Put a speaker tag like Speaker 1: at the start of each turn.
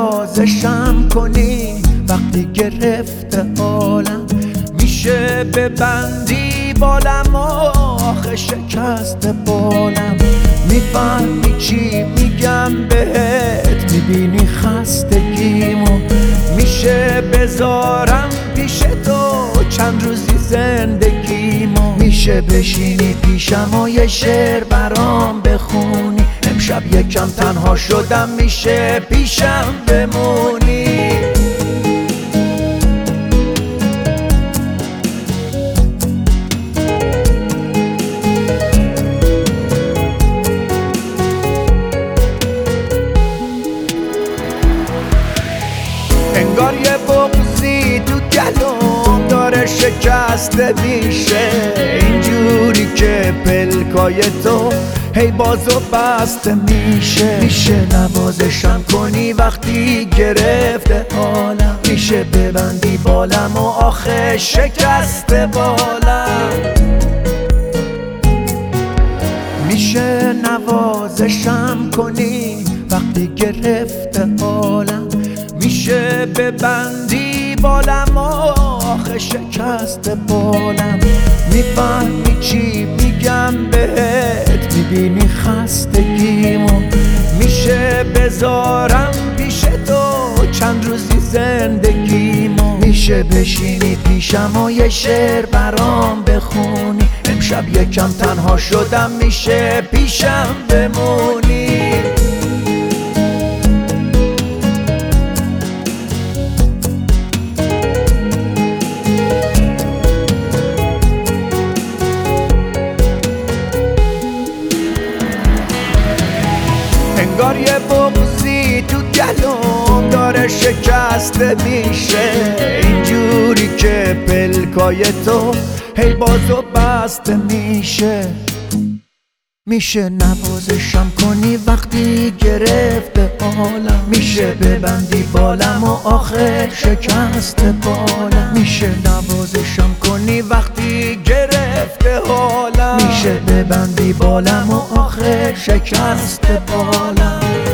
Speaker 1: نوازشم کنی وقتی گرفته حالم، میشه ببندی بالم و آخه شکست بالم. میفهمی چی میگم بهت، میبینی خستگیمو، میشه بذارم پیش تو چند روزی زندگیمو. میشه بشینی پیشم و یه شعر برام بخونی، امشب یکم تنها شدم میشه پیشم بمونی. انگار یه بغضی تو گلوم داره شکسته میشه، اینجوری که پلکای تو هی باز و بسته میشه. میشه نوازشم کنی وقتی گرفته حالم، میشه ببندی بالم و آخه شکسته بالم. میشه نوازشم کنی وقتی گرفته حالم، میشه ببندی بالم و آخه شکست بالم. میفهمی چی میگم بهت، میبینی خستگیمو، میشه بذارم پیش تو چند روزی زندگیمو. میشه بشینی پیشم و یه شعر برام بخونی، امشب یکم تنها شدم میشه پیشم بمونی. انگار یه بغضی تو گلوم داره شکسته میشه، اینجوری که پلکای تو هی باز و بسته میشه. میشه نوازشم کنی وقتی گرفته حالم، میشه ببندی بالم و آخر شکست بالم. میشه نوازشم کنی وقتی گرفته حالم، میشه ببندی بالم و آخر شکست بالم.